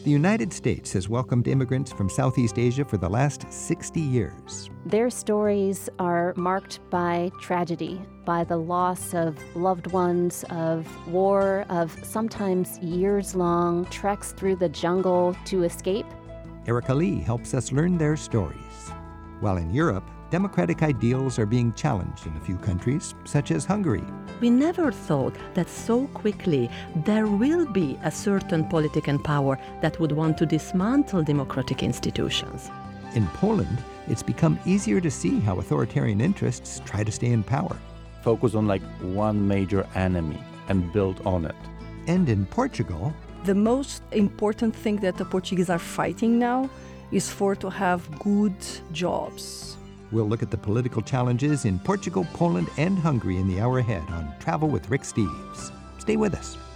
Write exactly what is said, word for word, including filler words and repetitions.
The United States has welcomed immigrants from Southeast Asia for the last sixty years. Their stories are marked by tragedy, by the loss of loved ones, of war, of sometimes years-long treks through the jungle to escape. Erica Lee helps us learn their stories. While in Europe, democratic ideals are being challenged in a few countries, such as Hungary. We never thought that so quickly there will be a certain political power that would want to dismantle democratic institutions. In Poland, it's become easier to see how authoritarian interests try to stay in power. Focus on like one major enemy and build on it. And in Portugal, the most important thing that the Portuguese are fighting now is for to have good jobs. We'll look at the political challenges in Portugal, Poland, and Hungary in the hour ahead on Travel with Rick Steves. Stay with us.